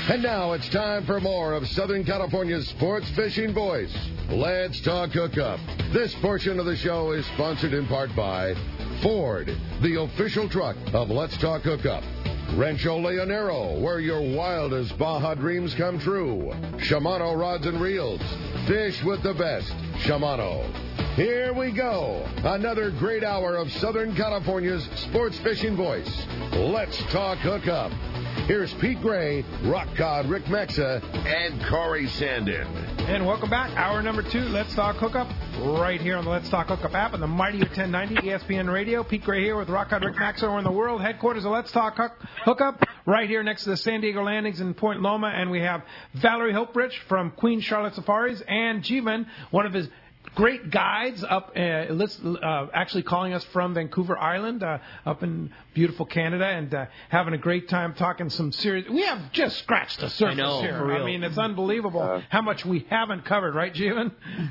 And now it's time for more of Southern California's sports fishing voice. Let's Talk Hookup. This portion of the show is sponsored in part by Ford, the official truck of Let's Talk Hookup. Rancho Leonero, where your wildest Baja dreams come true. Shimano Rods and Reels. Fish with the best. Shimano. Here we go. Another great hour of Southern California's sports fishing voice. Let's Talk Hookup. Here's Pete Gray, Rock Cod Rick Mexa, and Corey Sandin. And welcome back. Hour number 2, Let's Talk Hookup, right here on the Let's Talk Hookup app on the Mighty 1090 ESPN Radio. Pete Gray here with Rock Cod Rick Mexa. We're in the world headquarters of Let's Talk Hookup, right here next to the San Diego Landings in Point Loma. And we have Valerie Hoperich from Queen Charlotte Safaris and Jeevan, one of his great guides up, actually calling us from Vancouver Island, up in beautiful Canada, and having a great time talking some serious. We have just scratched the surface here. For real. I mean, it's unbelievable how much we haven't covered, right, Jeevan?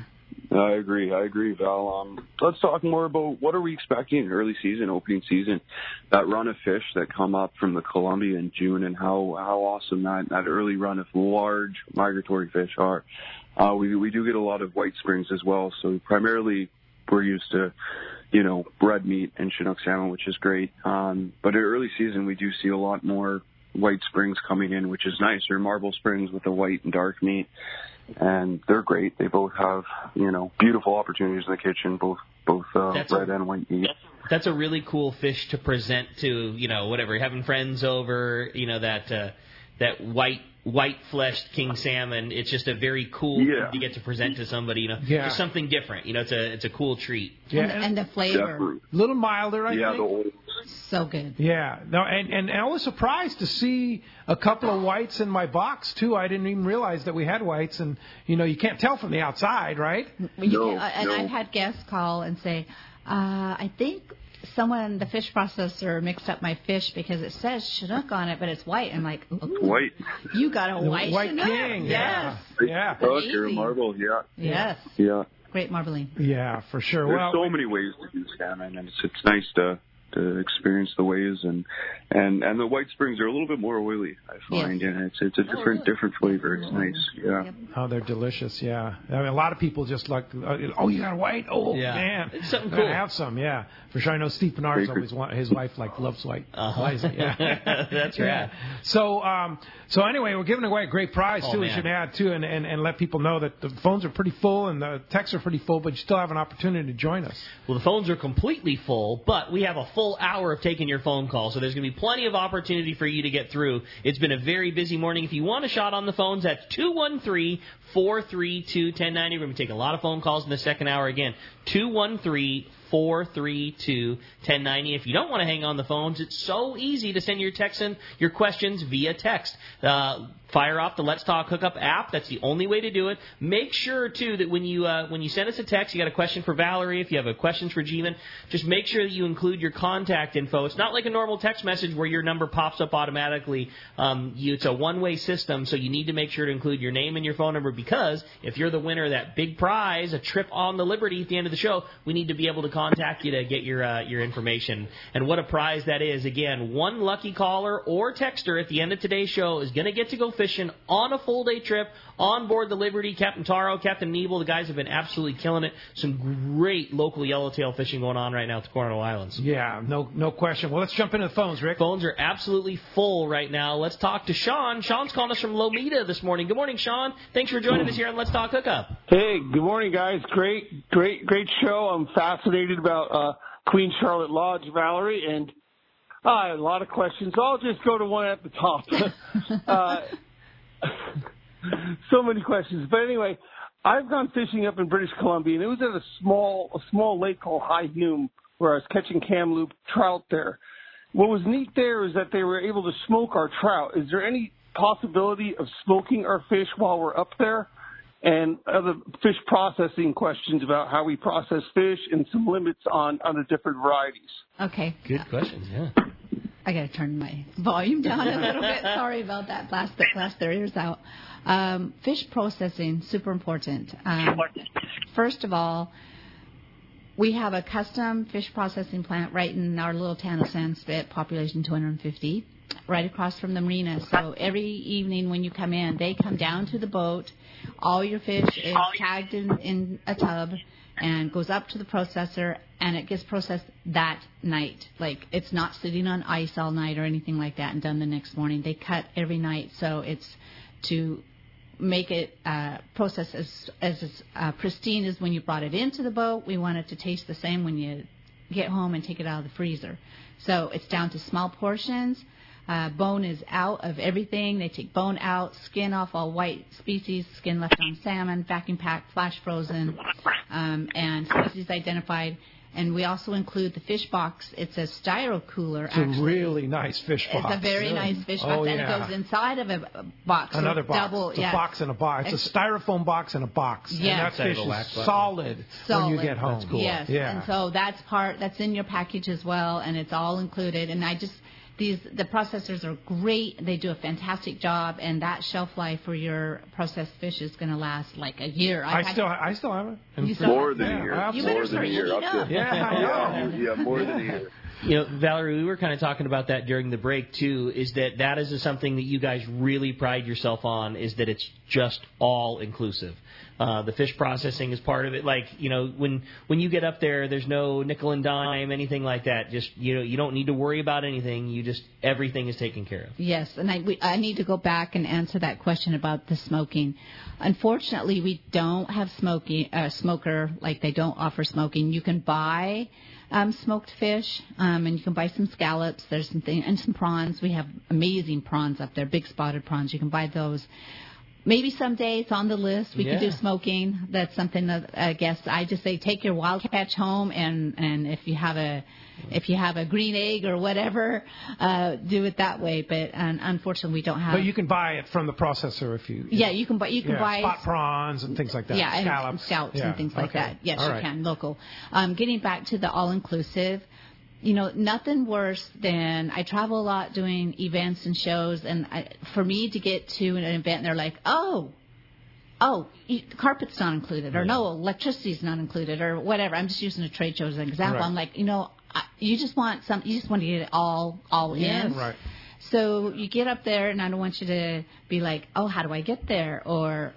I agree, Val. Let's talk more about what are we expecting early season, opening season, that run of fish that come up from the Columbia in June, and how awesome that early run of large migratory fish are. We do get a lot of white springs as well, so primarily we're used to, red meat and Chinook salmon, which is great. But in early season, we do see a lot more white springs coming in, which is nice. They're marble springs with the white and dark meat, and they're great. They both have, beautiful opportunities in the kitchen, both red and white meat. That's a really cool fish to present to, whatever, having friends over, that white-fleshed king salmon. It's just a very cool thing to get to present to somebody, just something different. It's a cool treat. Yeah, and the flavor. Definitely. A little milder, I think. The old. So good. Yeah. No, and I was surprised to see a couple of whites in my box, too. I didn't even realize that we had whites, and, you can't tell from the outside, right? No. I've had guests call and say, I think someone, the fish processor, mixed up my fish because it says Chinook on it, but it's white. I'm like, white. You got a white Chinook. King. Yes. Yeah. Oh, you're a marble, yeah. Yes. Yeah. Great marbling. Yeah, for sure. There's so many ways to do salmon, and it's nice to experience the ways, and the white springs are a little bit more oily, I find. Yes. And it's a different flavor. It's nice. Yeah. Yep. Oh, they're delicious. Yeah. I mean, a lot of people just like, oh, you got a white? Oh, man. It's something I cool. have some, yeah. For sure. I know Steve Pinard's always his wife loves white. Yeah. That's right. Yeah. So anyway, we're giving away a great prize too. We should add too, and let people know that the phones are pretty full and the texts are pretty full, but you still have an opportunity to join us. Well, the phones are completely full, but we have a full hour of taking your phone calls, so there's going to be plenty of opportunity for you to get through. It's been a very busy morning. If you want a shot on the phones, that's 213-432-1090. We're going to be taking a lot of phone calls in the second hour again. 213-432-1090. If you don't want to hang on the phones, it's so easy to send your text in your questions via text. Fire off the Let's Talk Hookup app. That's the only way to do it. Make sure, too, that when you send us a text, you got a question for Valerie, if you have a question for Jeevan, just make sure that you include your contact info. It's not like a normal text message where your number pops up automatically. It's a one-way system, so you need to make sure to include your name and your phone number, because if you're the winner of that big prize, a trip on the Liberty at the end of the show, we need to be able to contact you to get your information. And what a prize that is. Again, one lucky caller or texter at the end of today's show is going to get to go fishing on a full-day trip on board the Liberty. Captain Taro, Captain Nebel, the guys have been absolutely killing it. Some great local yellowtail fishing going on right now at the Coronado Islands. Yeah, no question. Well, let's jump into the phones, Rick. Phones are absolutely full right now. Let's talk to Sean. Sean's calling us from Lomita this morning. Good morning, Sean. Thanks for joining us here on Let's Talk Hookup. Hey, good morning, guys. Great show. I'm fascinated about Queen Charlotte Lodge, Valerie, and I have a lot of questions. I'll just go to one at the top. So many questions. But anyway, I've gone fishing up in British Columbia, and it was at a small lake called High Hume where I was catching Kamloops trout there. What was neat there is that they were able to smoke our trout. Is there any possibility of smoking our fish while we're up there? And other fish processing questions about how we process fish and some limits on the different varieties. Okay. Good questions, yeah. I got to turn my volume down a little bit. Sorry about that. Blast their ears out. Fish processing, super important. First of all, we have a custom fish processing plant right in our little town of Sand Spit, population 250. right across from the marina. So every evening when you come in, they come down to the boat. All your fish is tagged in a tub and goes up to the processor, and it gets processed that night. Like, it's not sitting on ice all night or anything like that and done the next morning. They cut every night, so it's to make it process as pristine as when you brought it into the boat. We want it to taste the same when you get home and take it out of the freezer. So it's down to small portions. Bone is out of everything. They take bone out, skin off all white species, skin left on salmon, vacuum packed, flash frozen, and species identified. And we also include the fish box. It's a styro cooler. It's a really nice fish box. It's a very nice fish box, and it goes inside of a box. Another box. Double, it's a box in a box. It's a styrofoam box in a box. Yes. And that fish is solid when you get home. That's cool. Yes. Yeah. And so that's in your package as well, and it's all included. And the processors are great. They do a fantastic job, and that shelf life for your processed fish is going to last like a year. I still have it. More than a year. You better start eating up. Yeah, more than a year. You know, Valerie, we were kind of talking about that during the break too. Is that is something that you guys really pride yourself on? Is that it's just all inclusive. The fish processing is part of it. Like, you know, when you get up there, there's no nickel and dime, anything like that. Just, you know, you don't need to worry about anything. Everything is taken care of. Yes, and I need to go back and answer that question about the smoking. Unfortunately, we don't have smoker, like they don't offer smoking. You can buy smoked fish, and you can buy some scallops. There's and some prawns. We have amazing prawns up there, big spotted prawns. You can buy those. Maybe someday it's on the list. We could do smoking. That's something that I guess I just say take your wild catch home, and if you have a green egg or whatever, do it that way. But unfortunately, we don't have. But you can buy it from the processor if you. Yeah, you can buy spot prawns and things like that. Yeah, scallops. and scallops and things like that. Yes, all you can local. Getting back to the all inclusive. You know, nothing worse than I travel a lot doing events and shows, and for me to get to an event and they're like, oh, the carpet's not included, or no, electricity's not included, or whatever. I'm just using a trade show as an example. Right. I'm like, you just want to get it all in. Right. So you get up there, and I don't want you to be like, oh, how do I get there? Or,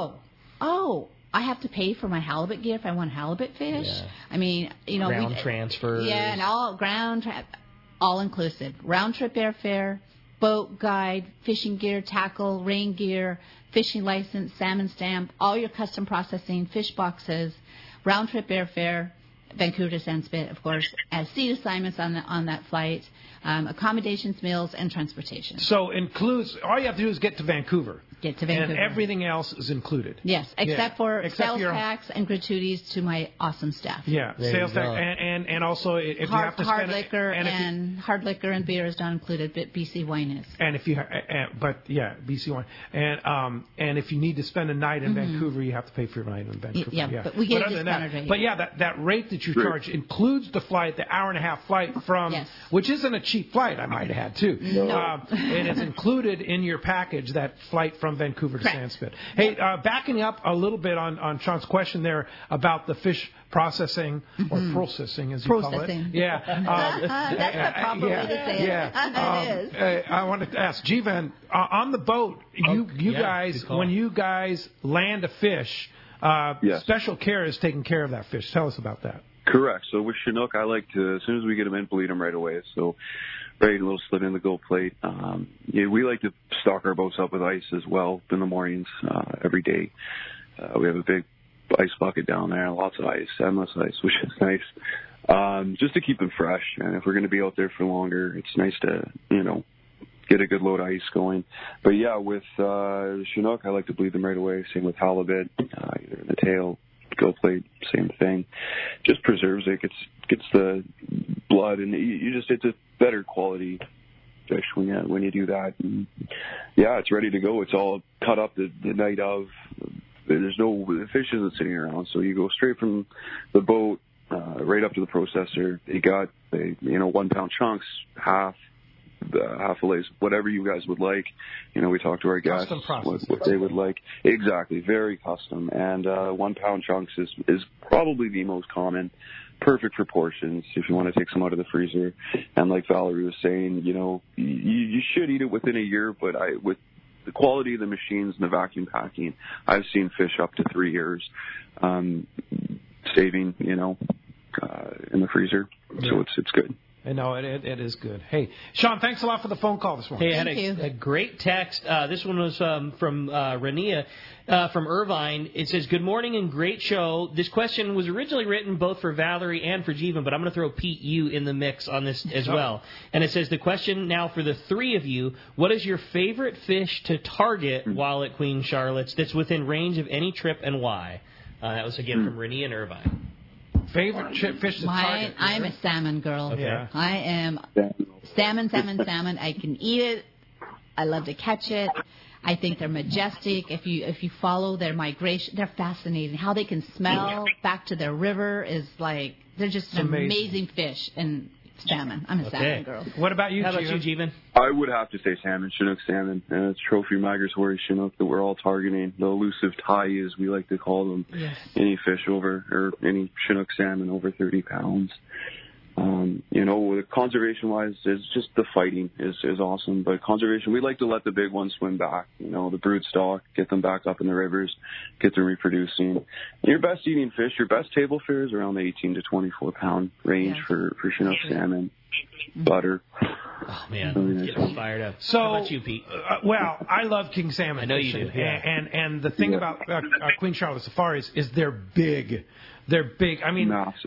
oh, I have to pay for my halibut gear if I want halibut fish. Yeah. I mean, ground transfers. Yeah, and all inclusive. Round trip airfare, boat guide, fishing gear, tackle, rain gear, fishing license, salmon stamp, all your custom processing, fish boxes, round trip airfare, Vancouver to Sandspit, of course, as seat assignments on that flight, accommodations, meals, and transportation. So includes all you have to do is get to Vancouver. And everything else is included. Yes, except for sales tax and gratuities to my awesome staff. Yeah, sales tax and also if you have to hard spend liquor hard liquor and beer is not included, but BC wine is. And if you BC wine and if you need to spend a night in Vancouver, you have to pay for your night in Vancouver. Yeah, but we get a discounted rate. But that rate that you charge includes the flight, the hour-and-a-half flight from, which isn't a cheap flight, I might add too. No. And it's included in your package, that flight from Vancouver to Sandspit. Hey, backing up a little bit on Sean's question there about the fish processing or processing, as you call it. Yeah. That's the proper way to say it. Yeah. It is. I wanted to ask Jivan, on the boat, you guys, when you guys land a fish, special care is taking care of that fish. Tell us about that. Correct. So with Chinook, I like to, as soon as we get them in, bleed them right away. So right, a little slit in the gold plate. We like to stock our boats up with ice as well in the mornings every day. We have a big ice bucket down there, lots of ice, endless ice, which is nice. Just to keep them fresh. And if we're going to be out there for longer, it's nice to, get a good load of ice going. But yeah, with Chinook, I like to bleed them right away. Same with halibut, either in the tail, gold plate, same thing. Just preserves it, gets the blood, and it's a better quality fish when you do that. And it's ready to go. It's all cut up the night of. The fish isn't sitting around, so you go straight from the boat right up to the processor. They got 1 pound chunks, half fillets, whatever you guys would like. We talk to our guests what they would like. Exactly, very custom. And 1 pound chunks is probably the most common perfect for portions if you want to take some out of the freezer. And like Valerie was saying, you should eat it within a year, but with the quality of the machines and the vacuum packing, I've seen fish up to 3 years saving, in the freezer. So it's good. I know, it is good. Hey, Sean, thanks a lot for the phone call this morning. Hey, I had a great text. This one was from Rania from Irvine. It says, good morning and great show. This question was originally written both for Valerie and for Jeevan, but I'm going to throw Pete, you in the mix on this as well. And it says, the question now for the three of you, what is your favorite fish to target while at Queen Charlotte's that's within range of any trip and why? That was, again, from Rania and Irvine. Favorite fish to target? I'm a salmon girl. Okay. Yeah. I am salmon. I can eat it. I love to catch it. I think they're majestic. If you follow their migration, they're fascinating. How they can smell back to their river is like, they're just an amazing fish. And salmon. I'm a salmon girl. What about you, How about you, Jeevan? I would have to say salmon, Chinook salmon. And it's trophy migratory Chinook that we're all targeting. The elusive tai, as we like to call them. Yes. Any fish any Chinook salmon over 30 pounds. Conservation-wise, it's just the fighting is awesome. But conservation, we like to let the big ones swim back. The brood stock, get them back up in the rivers, get them reproducing. And your best eating fish, your best table fare is around the 18 to 24 pound range for Chinook salmon. Butter. Oh, man. Get me fired up. So, how about you, Pete? Well, I love king salmon. I know you do. Yeah. And the thing about Queen Charlotte Safaris is they're big. They're big. I mean, massive.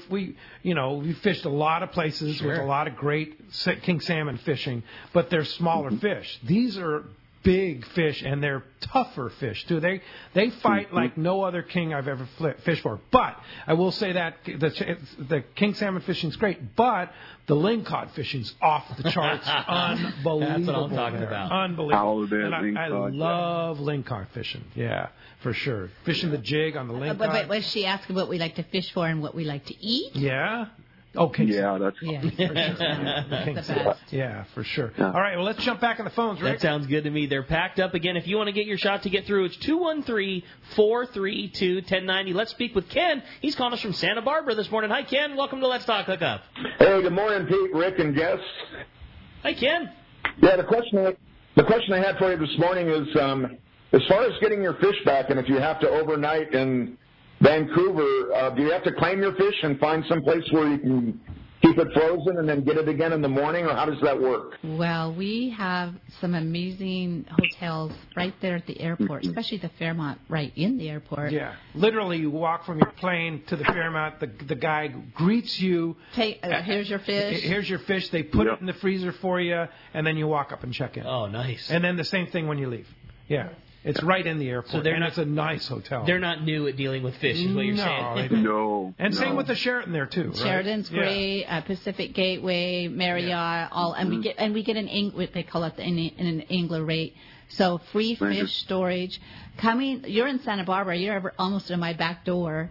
We fished a lot of places with a lot of great king salmon fishing, but they're smaller fish. These are big fish, and they're tougher fish too. They fight like no other king I've ever fished for. But I will say that the king salmon fishing's great, but the lingcod fishing's off the charts. Unbelievable. That's what I'm talking about. Unbelievable. And I love lingcod fishing. Yeah, for sure. Fishing the jig on the lingcod. But was she asking what we like to fish for and what we like to eat? Yeah. Okay. Yeah, that's for sure. The best. Yeah, for sure. Yeah. All right, well, let's jump back on the phones, Rick. That sounds good to me. They're packed up again. If you want to get your shot to get through, it's 213-432-1090. Let's speak with Ken. He's calling us from Santa Barbara this morning. Hi, Ken. Welcome to Let's Talk Hookup. Hey, good morning, Pete, Rick, and guests. Hi, Ken. Yeah, the question I had for you this morning is, as far as getting your fish back, and if you have to overnight in Vancouver, do you have to claim your fish and find some place where you can keep it frozen and then get it again in the morning, or how does that work? Well, we have some amazing hotels right there at the airport, especially the Fairmont right in the airport. Yeah. Literally, you walk from your plane to the Fairmont, the guy greets you. Here's your fish. Here's your fish. They put it in the freezer for you, and then you walk up and check in. Oh, nice. And then the same thing when you leave. Yeah. It's right in the airport, and it's a nice hotel. They're not new at dealing with fish, is what you're saying. No. And same with the Sheraton there too. Right? Sheraton's great, Pacific Gateway, Marriott, and we get an they call it an angler rate. So free fish storage. You're in Santa Barbara. You're almost in my back door.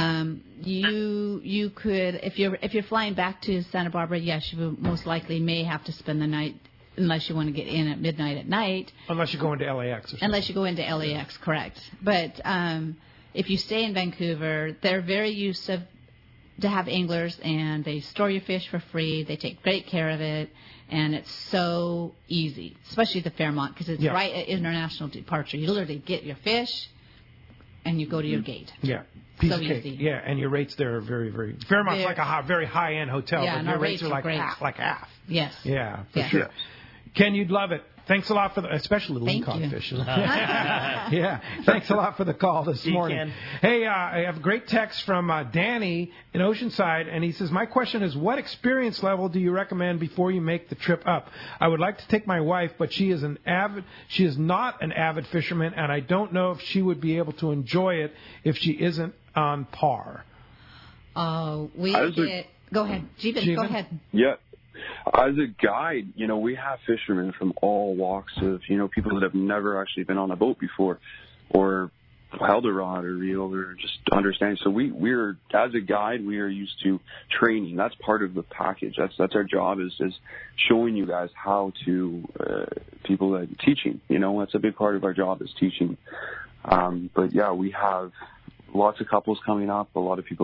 You could, if you're flying back to Santa Barbara, yes, you most likely may have to spend the night. Unless you want to get in at midnight at night. Unless you go into LAX or something. Unless you go into LAX, correct. But if you stay in Vancouver, they're very used to have anglers, and they store your fish for free. They take great care of it, and it's so easy, especially the Fairmont, because it's right at international departure. You literally get your fish, and you go to your gate. Yeah. Piece so of cake. Easy. Yeah, and your rates there are very, very... Fairmont's like a very high-end hotel, but your rates are like half. Yes. Yeah, for sure. Ken, you'd love it. Thanks a lot for especially the lingcod fish. Yeah. Thanks a lot for the call this morning. Ken. Hey, I have a great text from Danny in Oceanside, and he says, my question is, what experience level do you recommend before you make the trip up? I would like to take my wife, but she is not an avid fisherman, and I don't know if she would be able to enjoy it if she isn't on par. Go ahead. Jeevan, go ahead. Yeah. As a guide, we have fishermen from all walks of, people that have never actually been on a boat before or held a rod or reel or just understanding. So we're as a guide, we are used to training. That's part of the package. That's our job is showing you guys how to, people that teaching, that's a big part of our job is teaching. But yeah, we have lots of couples coming up, a lot of people that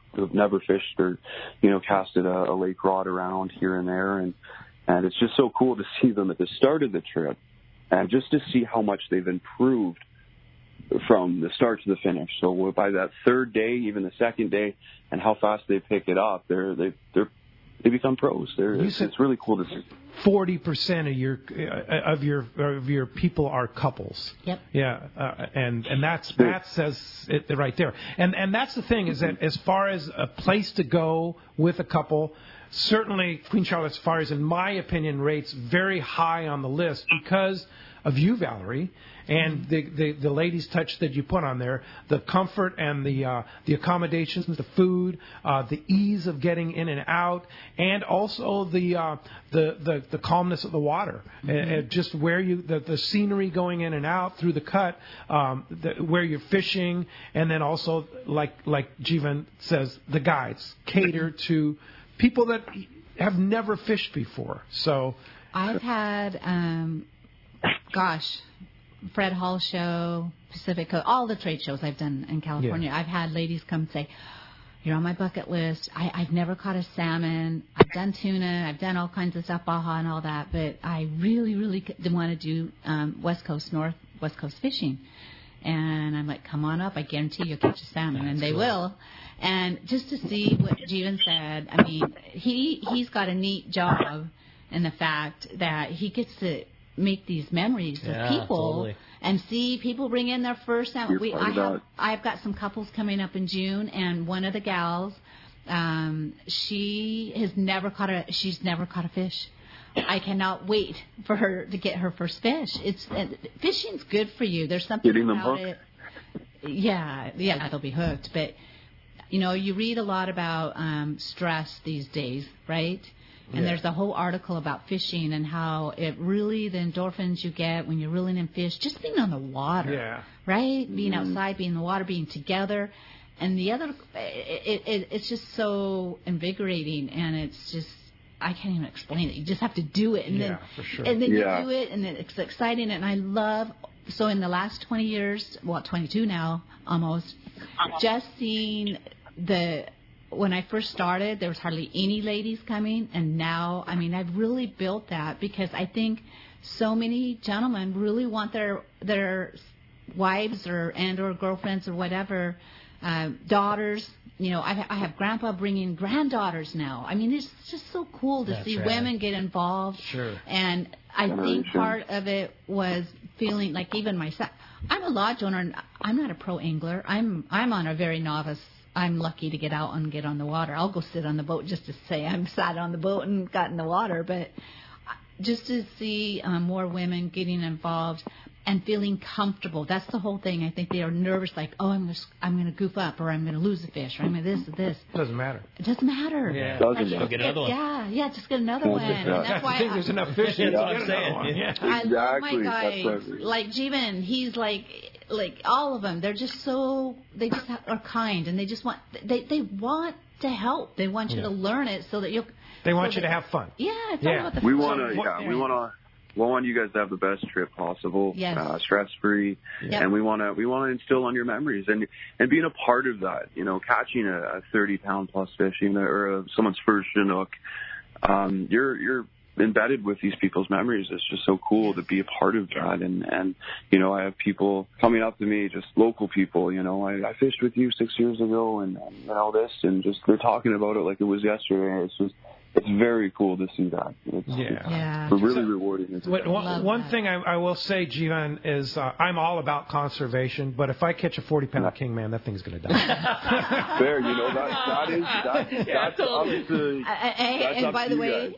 have never fished or, casted a lake rod around here and there. And it's just so cool to see them at the start of the trip and just to see how much they've improved from the start to the finish. So by that third day, even the second day, and how fast they pick it up, they become pros. It's really cool to see. 40% of your people are couples. Yep. Yeah, and that says it right there. And that's the thing, is that as far as a place to go with a couple, certainly Queen Charlotte Safari, in my opinion, rates very high on the list because of you, Valerie, and the ladies' touch that you put on there, the comfort and the accommodations, the food, the ease of getting in and out, and also the calmness of the water, just where the scenery going in and out through the cut, where you're fishing, and then also like Jivan says, the guides cater to people that have never fished before. So I've had Fred Hall Show, Pacific Coast, all the trade shows I've done in California. Yeah. I've had ladies come and say, you're on my bucket list. I've never caught a salmon. I've done tuna. I've done all kinds of stuff, Baja and all that. But I really, really want to do West Coast fishing. And I'm like, come on up. I guarantee you'll catch a salmon. And they will. And just to see what Jivan said, I mean, he's got a neat job in the fact that he gets to make these memories of people and see people bring in their first salmon. I've got some couples coming up in June, and one of the gals, she's never caught a fish. I cannot wait for her to get her first fish. Fishing's good for you. There's something about it. Yeah, they'll be hooked. But you read a lot about stress these days, right? And there's a whole article about fishing and how it really, the endorphins you get when you're reeling in fish, just being on the water, right? Being outside, being in the water, being together. And the other, it's just so invigorating, and it's just, I can't even explain it. You just have to do it. And then, for sure. And then you do it, and then it's exciting. And I love, so in the last 20 years, 22 now, almost, just seeing when I first started, there was hardly any ladies coming, and now, I mean, I've really built that because I think so many gentlemen really want their wives or girlfriends or whatever, daughters. I have grandpa bringing granddaughters now. I mean, it's just so cool to see women get involved. Sure. And I think part of it was feeling like even myself. I'm a lodge owner, and I'm not a pro angler. I'm on a very novice. I'm lucky to get out and get on the water. I'll go sit on the boat just to say I'm sat on the boat and got in the water. But just to see more women getting involved and feeling comfortable. That's the whole thing. I think they are nervous, like, oh, I'm going to goof up, or I'm going to lose a fish, or I'm going to this. It doesn't matter. It doesn't matter. Yeah. Doesn't get another one. Yeah, just get another one. And that's why there's enough fish. That's what I'm saying. Yeah. I love my guys. Like Jivan, he's like all of them. They're just so, they just are kind, and they just want, they want to help. They want you to learn it so that you'll. They want you to have fun. Yeah, it's all about the fun. We want you guys to have the best trip possible, stress-free, and we want to instill on your memories and being a part of that. Catching a 30-pound plus fish, or someone's first Chinook, you're embedded with these people's memories. It's just so cool to be a part of that. And I have people coming up to me, just local people. I fished with you 6 years ago, and all this, and just they're talking about it like it was yesterday. It's very cool to see that. It's really rewarding. One thing I will say, Jivan, is I'm all about conservation, but if I catch a 40-pound kingman, that thing's going to die. Fair, that's up to. And by the way,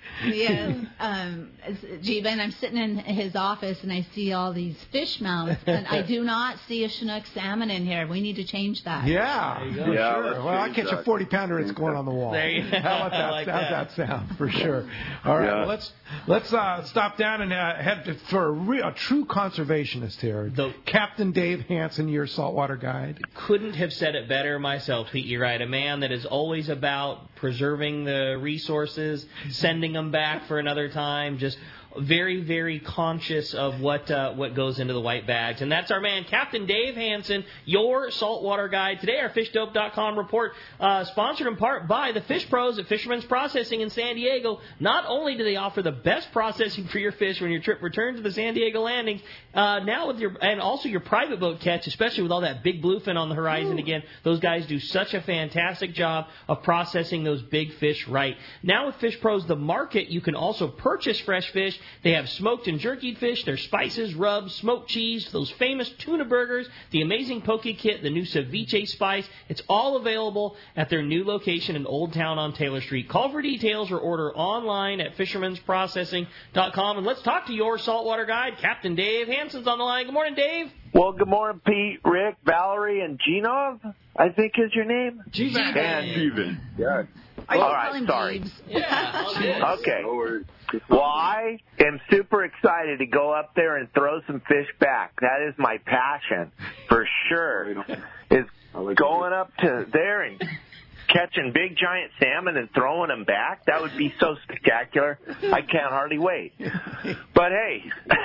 Jivan, I'm sitting in his office and I see all these fish mounts, and I do not see a Chinook salmon in here. We need to change that. Yeah, for sure. Well, I catch a 40-pounder, it's going on the wall. There you go. How about that? How's that sound? For sure. All right, well, let's stop down and head for a true conservationist here. Captain Dave Hansen, your saltwater guide. Couldn't have said it better myself, Pete. You're right. A man that is always about preserving the resources, sending them back for another time, just very, very conscious of what goes into the white bags. And that's our man, Captain Dave Hansen, your saltwater guide. Today, our FishDope.com report, sponsored in part by the Fish Pros at Fisherman's Processing in San Diego. Not only do they offer the best processing for your fish when your trip returns to the San Diego landings, now with and also your private boat catch, especially with all that big bluefin on the horizon again. Those guys do such a fantastic job of processing those big fish right. Now with Fish Pros, the market, you can also purchase fresh fish. They have smoked and jerkied fish, their spices, rubs, smoked cheese, those famous tuna burgers, the amazing poke kit, the new ceviche spice. It's all available at their new location in Old Town on Taylor Street. Call for details or order online at fishermansprocessing.com. And let's talk to your saltwater guide, Captain Dave Hansen's on the line. Good morning, Dave. Well, good morning, Pete, Rick, Valerie, and Genov, I think is your name. Steven. Yeah. All right, sorry. Yeah. Okay. Well, I am super excited to go up there and throw some fish back. That is my passion, for sure, is going up to there and catching big giant salmon and throwing them back. That would be so spectacular. I can't hardly wait. But, hey,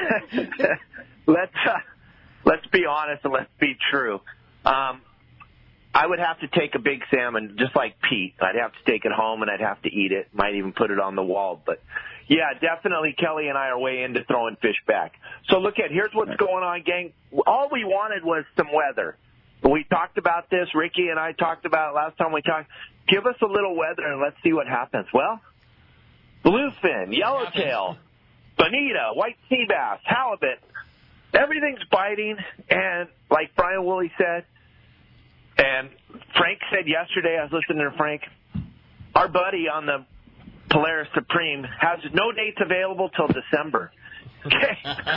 let's be honest and let's be true. I would have to take a big salmon, just like Pete. I'd have to take it home, and I'd have to eat it. Might even put it on the wall. But, yeah, definitely Kelly and I are way into throwing fish back. So, look, here's what's going on, gang. All we wanted was some weather. We talked about this. Ricky and I talked about it last time we talked. Give us a little weather, and let's see what happens. Well, bluefin, yellowtail, bonita, white sea bass, halibut, everything's biting. And like Brian Woolley said, and Frank said yesterday, I was listening to Frank, our buddy on the Polaris Supreme has no dates available till December. Okay.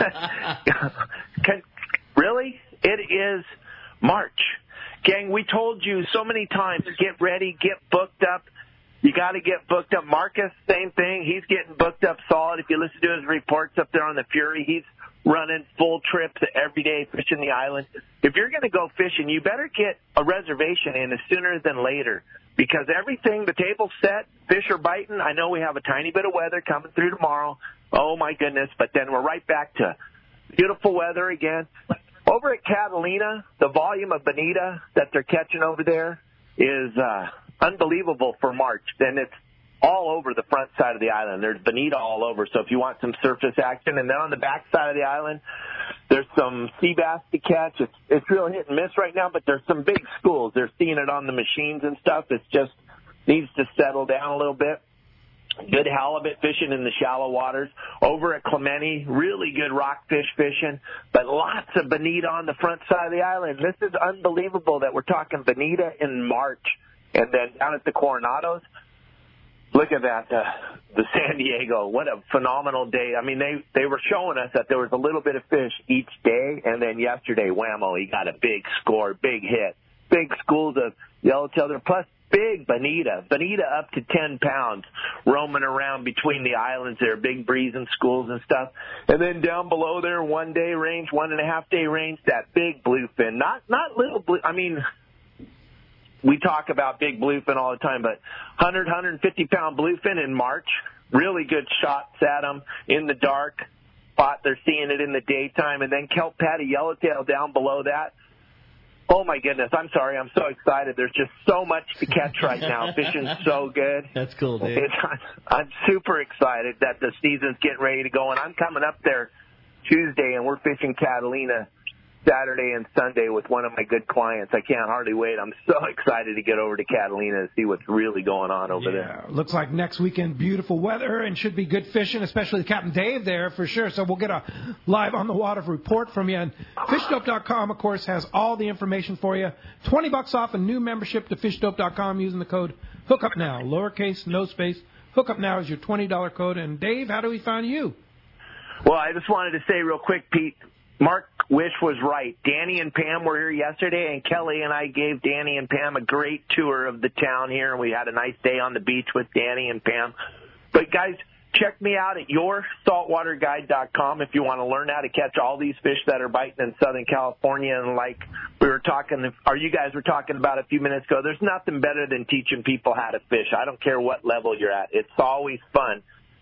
Really? It is March. Gang, we told you so many times, get ready, get booked up. You got to get booked up. Marcus, same thing. He's getting booked up solid. If you listen to his reports up there on the Fury, he's running full trips every day fishing the island. If you're going to go fishing, you better get a reservation in sooner than later, because everything, the table's set, fish are biting. I know we have a tiny bit of weather coming through tomorrow. Oh, my goodness. But then we're right back to beautiful weather again. Over at Catalina, the volume of bonita that they're catching over there is unbelievable for March. And it's all over the front side of the island. There's bonita all over, so if you want some surface action. And then on the back side of the island, there's some sea bass to catch. It's real hit and miss right now, but there's some big schools. They're seeing it on the machines and stuff. It just needs to settle down a little bit. Good halibut fishing in the shallow waters. Over at Clemente, really good rockfish fishing, but lots of bonita on the front side of the island. This is unbelievable that we're talking bonita in March. And then down at the Coronados, look at that, the San Diego. What a phenomenal day. I mean, they were showing us that there was a little bit of fish each day, and then yesterday, whammo, he got a big score, big hit. Big schools of yellowtail there, plus big bonita up to 10 pounds roaming around between the islands there, big breezing schools and stuff. And then down below there, 1 day range, 1.5 day range, that big bluefin. Not little blue, I mean, we talk about big bluefin all the time, but 100, 150-pound bluefin in March, really good shots at them in the dark spot. They're seeing it in the daytime. And then kelp patty yellowtail down below that. Oh, my goodness. I'm sorry. I'm so excited. There's just so much to catch right now. Fishing's so good. That's cool, dude. I'm super excited that the season's getting ready to go. And I'm coming up there Tuesday, and we're fishing Catalina Saturday and Sunday with one of my good clients. I can't hardly wait. I'm so excited to get over to Catalina and see what's really going on over there. Looks like next weekend beautiful weather and should be good fishing, especially Captain Dave there for sure. So we'll get a live on the water report from you. And FishDope.com, of course, has all the information for you. $20 off a new membership to FishDope.com using the code HOOKUPNOW, lowercase, no space. HOOKUPNOW is your $20 code. And Dave, how do we find you? Well, I just wanted to say real quick, Pete, Mark Wish was right. Danny and Pam were here yesterday, and Kelly and I gave Danny and Pam a great tour of the town here, and we had a nice day on the beach with Danny and Pam. But, guys, check me out at yoursaltwaterguide.com if you want to learn how to catch all these fish that are biting in Southern California. And like we were talking, or you guys were talking about a few minutes ago, there's nothing better than teaching people how to fish. I don't care what level you're at. It's always fun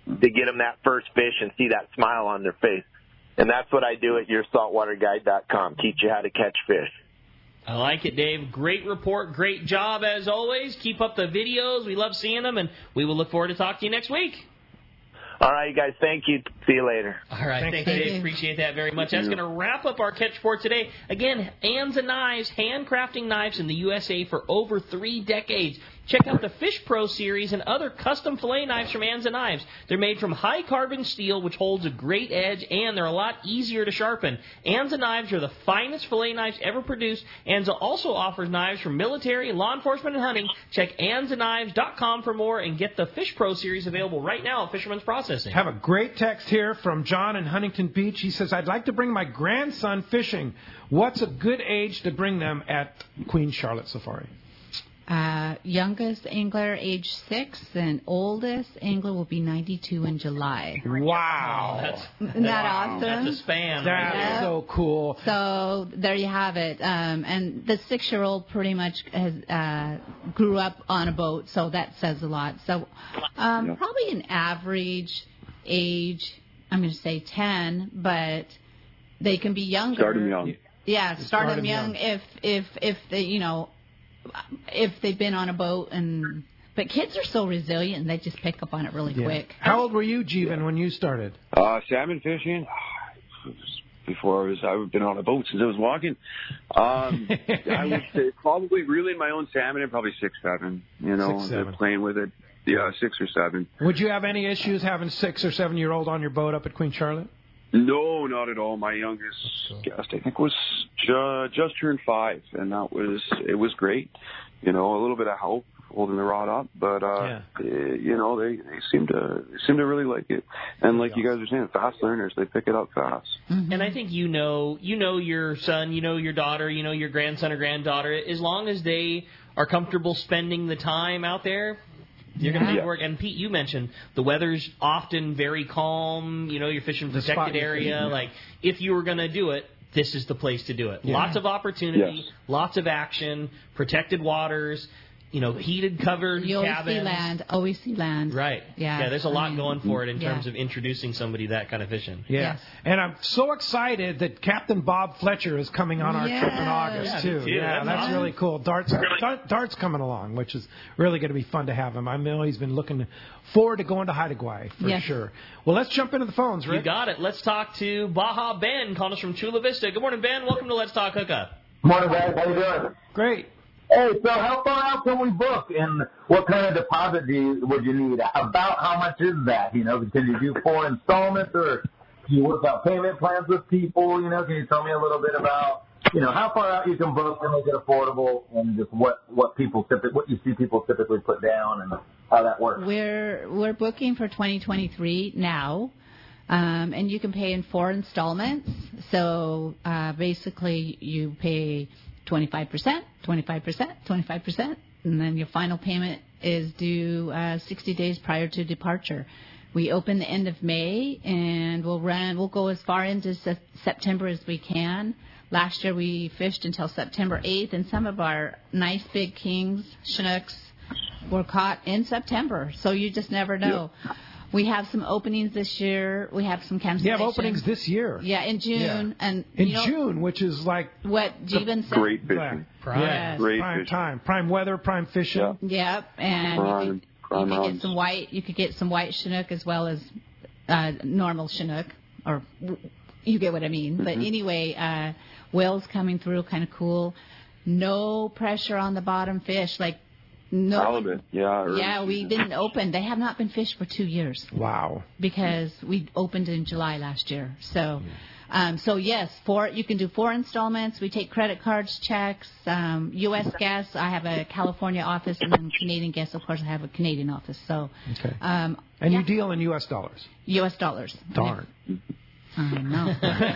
to get them that first fish and see that smile on their face. And that's what I do at yoursaltwaterguide.com. Teach you how to catch fish. I like it, Dave. Great report. Great job, as always. Keep up the videos. We love seeing them, and we will look forward to talking to you next week. All right, you guys. Thank you. See you later. All right. Thanks, Dave. Appreciate that very much. That's going to wrap up our catch for today. Again, Anza Knives, handcrafting knives in the USA for over 3 decades. Check out the Fish Pro series and other custom fillet knives from Anza Knives. They're made from high-carbon steel, which holds a great edge, and they're a lot easier to sharpen. Anza Knives are the finest fillet knives ever produced. Anza also offers knives for military, law enforcement, and hunting. Check AnzaKnives.com for more and get the Fish Pro series available right now at Fisherman's Processing. Have a great text here from John in Huntington Beach. He says, I'd like to bring my grandson fishing. What's a good age to bring them at Queen Charlotte Safari? Youngest angler, age 6, and oldest angler will be 92 in July. Wow. Isn't that awesome? That's a span. That's so cool. So there you have it. And the 6-year-old pretty much has grew up on a boat, so that says a lot. So probably an average age, I'm going to say 10, but they can be younger. Start them young. Yeah, start them young if they, if they've been on a boat. But kids are so resilient, they just pick up on it really quick. How old were you, Jeevan, when you started? Salmon fishing. I've been on a boat since I was walking. I would say probably reeling my own salmon at probably 6, 7. 6, 7. Playing with it. Yeah, 6 or 7. Would you have any issues having 6 or 7-year-old on your boat up at Queen Charlotte? No, not at all. My youngest guest, I think, was just turned 5, and it was great. A little bit of help holding the rod up, but they seem to really like it. And like you guys are saying, fast learners, they pick it up fast. Mm-hmm. And I think you know your son, your daughter, your grandson or granddaughter. As long as they are comfortable spending the time out there, you're going to make it work. And Pete, you mentioned the weather's often very calm. You're fishing protected area. Like, if you were going to do it, this is the place to do it. Yeah. Lots of opportunity, lots of action, protected waters, heated, covered cabins. Always see land. Right. Yeah, there's a lot going for it in terms of introducing somebody to that kind of fishing. Yeah. Yes. And I'm so excited that Captain Bob Fletcher is coming on our trip in August, too. Yeah, that's really cool. Dart's coming along, which is really going to be fun to have him. I know he's been looking forward to going to Haida Gwaii for sure. Well, let's jump into the phones, Rick. You got it. Let's talk to Baja Ben, calling us from Chula Vista. Good morning, Ben. Welcome to Let's Talk Hookup. Morning, guys. How you doing? Great. Hey, so how far out can we book, and what kind of deposit would you need? About how much is that? Can you do 4 installments, or do you work out payment plans with people? Can you tell me a little bit about, how far out you can book and make it affordable, and just what you see people typically put down and how that works? We're booking for 2023 now. And you can pay in 4 installments. So basically you pay 25%, 25%, 25%, and then your final payment is due 60 days prior to departure. We open the end of May, and we'll go as far into September as we can. Last year we fished until September 8th, and some of our nice big kings, Chinooks, were caught in September. So you just never know. Yep. We have some openings this year. We have some cancellations. You have openings this year. Yeah, in June. Yeah. And June, which is like what Jeevan said. Great fishing. Prime time. Prime weather, prime fishing. Yeah. Yep. And you could get some white. You could get some white Chinook as well as normal Chinook, or you get what I mean. Mm-hmm. But anyway, whales coming through, kind of cool. No pressure on the bottom fish, like. No. Halibut, we didn't open. They have not been fished for 2 years. Wow. Because we opened in July last year. So, yes, you can do 4 installments. We take credit cards, checks, U.S. guests. I have a California office, and then Canadian guests. Of course, I have a Canadian office. So. Okay. And you deal in U.S. dollars. U.S. dollars. Darn. I know.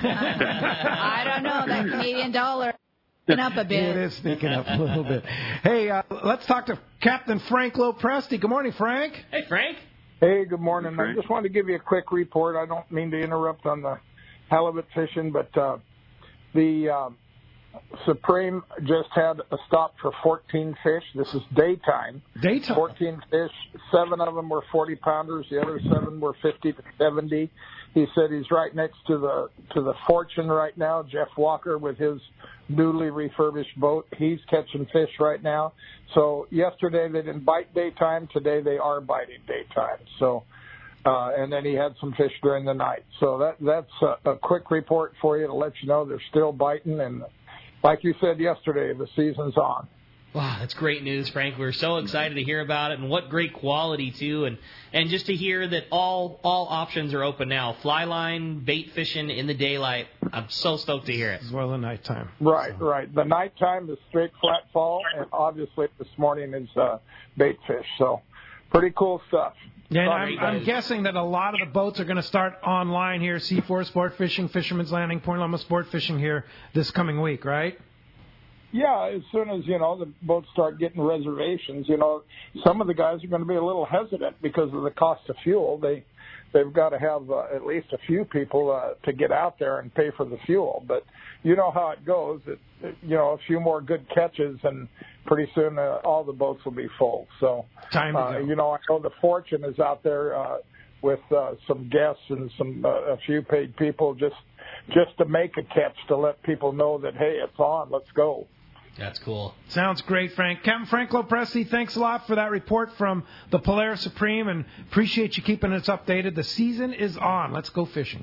I don't know that Canadian dollar. Up a bit. It is sneaking up a little bit. Hey, let's talk to Captain Frank Lopresti. Good morning, Frank. Hey, Frank. Hey, good morning. I just wanted to give you a quick report. I don't mean to interrupt on the halibut fishing, but the Supreme just had a stop for 14 fish. This is daytime. 14 fish. 7 of them were 40-pounders. The other 7 were 50 to 70. He said he's right next to the Fortune right now. Jeff Walker with his newly refurbished boat. He's catching fish right now. So yesterday they didn't bite daytime. Today they are biting daytime. So, and then he had some fish during the night. So that's a quick report for you to let you know they're still biting. And like you said yesterday, the season's on. Wow, that's great news, Frank. We're so excited to hear about it, and what great quality, too. And just to hear that all options are open now. Fly line, bait fishing in the daylight. I'm so stoked to hear it. As well as nighttime. Right. The nighttime is straight flat fall, and obviously this morning is bait fish. So pretty cool stuff. Yeah, and I'm guessing that a lot of the boats are going to start online here. C4 Sport Fishing, Fisherman's Landing, Point Loma Sport Fishing here this coming week, right? Yeah, as soon as, the boats start getting reservations, some of the guys are going to be a little hesitant because of the cost of fuel. They've got to have at least a few people to get out there and pay for the fuel. But you know how it goes. A few more good catches, and pretty soon all the boats will be full. So, I know the Fortune is out there with some guests and a few paid people just to make a catch to let people know that, hey, it's on, let's go. That's cool. Sounds great, Frank. Captain Frank Lopresti, thanks a lot for that report from the Polaris Supreme, and appreciate you keeping us updated. The season is on. Let's go fishing.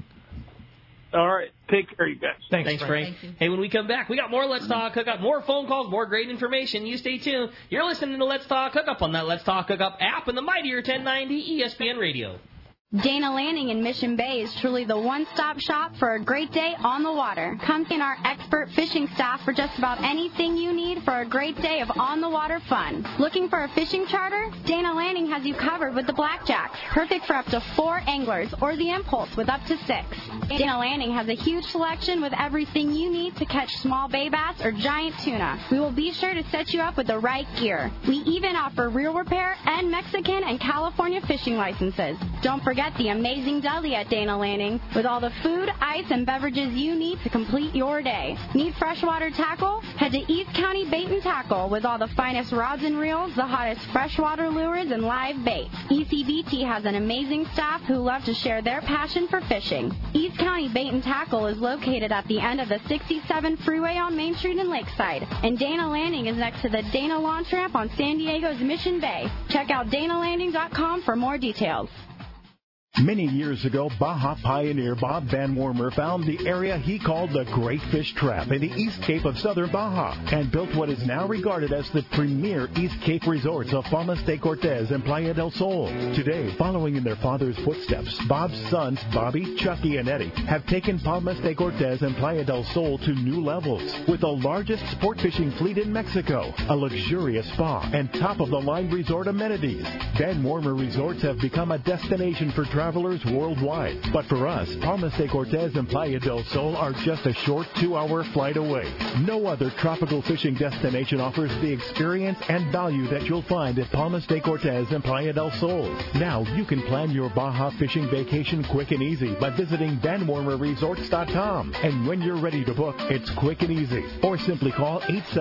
All right. Take care, you guys. Thanks Frank. Hey, when we come back, we got more Let's Talk Hookup, more phone calls, more great information. You stay tuned. You're listening to Let's Talk Hookup on that Let's Talk Hookup app and the mightier 1090 ESPN Radio. Dana Landing in Mission Bay is truly the one-stop shop for a great day on the water. Come see our expert fishing staff for just about anything you need for a great day of on-the-water fun. Looking for a fishing charter? Dana Landing has you covered with the Blackjacks, perfect for up to 4 anglers, or the Impulse with up to 6. Dana Landing has a huge selection with everything you need to catch small bay bass or giant tuna. We will be sure to set you up with the right gear. We even offer reel repair and Mexican and California fishing licenses. Don't forget the amazing deli at Dana Landing with all the food, ice, and beverages you need to complete your day. Need freshwater tackle? Head to East County Bait and Tackle with all the finest rods and reels, the hottest freshwater lures, and live bait. ECBT has an amazing staff who love to share their passion for fishing. East County Bait and Tackle is located at the end of the 67 freeway on Main Street in Lakeside, and Dana Landing is next to the Dana Launch Ramp on San Diego's Mission Bay. Check out DanaLanding.com for more details. Many years ago, Baja pioneer Bob Van Wormer found the area he called the Great Fish Trap in the East Cape of southern Baja and built what is now regarded as the premier East Cape resorts of Palmas de Cortez and Playa del Sol. Today, following in their father's footsteps, Bob's sons, Bobby, Chucky, and Eddie, have taken Palmas de Cortez and Playa del Sol to new levels with the largest sport fishing fleet in Mexico, a luxurious spa, and top-of-the-line resort amenities. Van Wormer Resorts have become a destination for travelers worldwide. But for us, Palmas de Cortez and Playa del Sol are just a short 2-hour flight away. No other tropical fishing destination offers the experience and value that you'll find at Palmas de Cortez and Playa del Sol. Now you can plan your Baja fishing vacation quick and easy by visiting VanWormerResorts.com. And when you're ready to book, it's quick and easy. Or simply call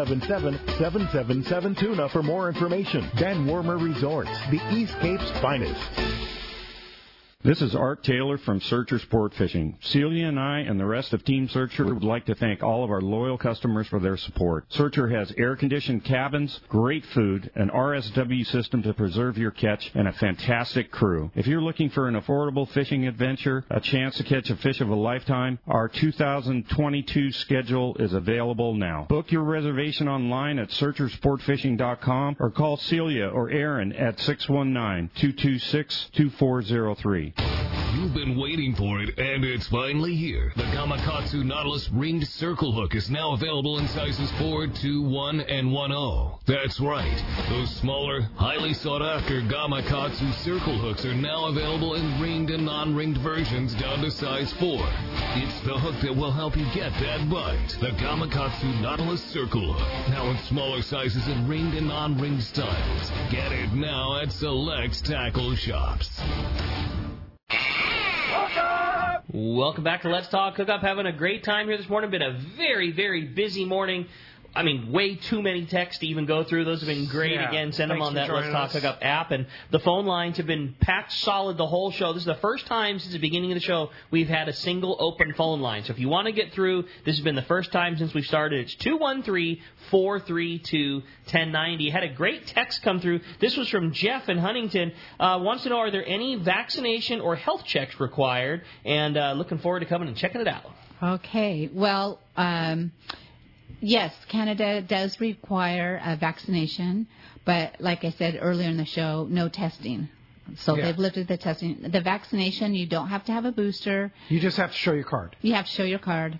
877-777-TUNA for more information. Van Wormer Resorts, the East Cape's finest. This is Art Taylor from Searcher Sport Fishing. Celia and I and the rest of Team Searcher would like to thank all of our loyal customers for their support. Searcher has air-conditioned cabins, great food, an RSW system to preserve your catch, and a fantastic crew. If you're looking for an affordable fishing adventure, a chance to catch a fish of a lifetime, our 2022 schedule is available now. Book your reservation online at SearcherSportFishing.com or call Celia or Aaron at 619-226-2403. You've been waiting for it, and it's finally here. The Gamakatsu Nautilus Ringed Circle Hook is now available in sizes 4, 2, 1, and 1/0. That's right. Those smaller, highly sought-after Gamakatsu circle hooks are now available in ringed and non-ringed versions down to size 4. It's the hook that will help you get that bite. The Gamakatsu Nautilus Circle Hook. Now in smaller sizes in ringed and non-ringed styles. Get it now at select tackle shops. Welcome back to Let's Talk Hookup. Having a great time here this morning. Been a very, very busy morning. I mean, way too many texts to even go through. Those have been great. Yeah. Again, send them Thanks on for that Let's joining Talk us. Hookup app. And the phone lines have been packed solid the whole show. This is the first time since the beginning of the show we've had a single open phone line. So if you want to get through, this has been the first time since we've started. It's 213-432-1090. Had a great text come through. This was from Jeff in Huntington. Wants to know, are there any vaccination or health checks required? And looking forward to coming and checking it out. Okay. Well, yes, Canada does require a vaccination, but like I said earlier in the show, no testing. So they've lifted the testing. The vaccination, you don't have to have a booster. You just have to show your card. You have to show your card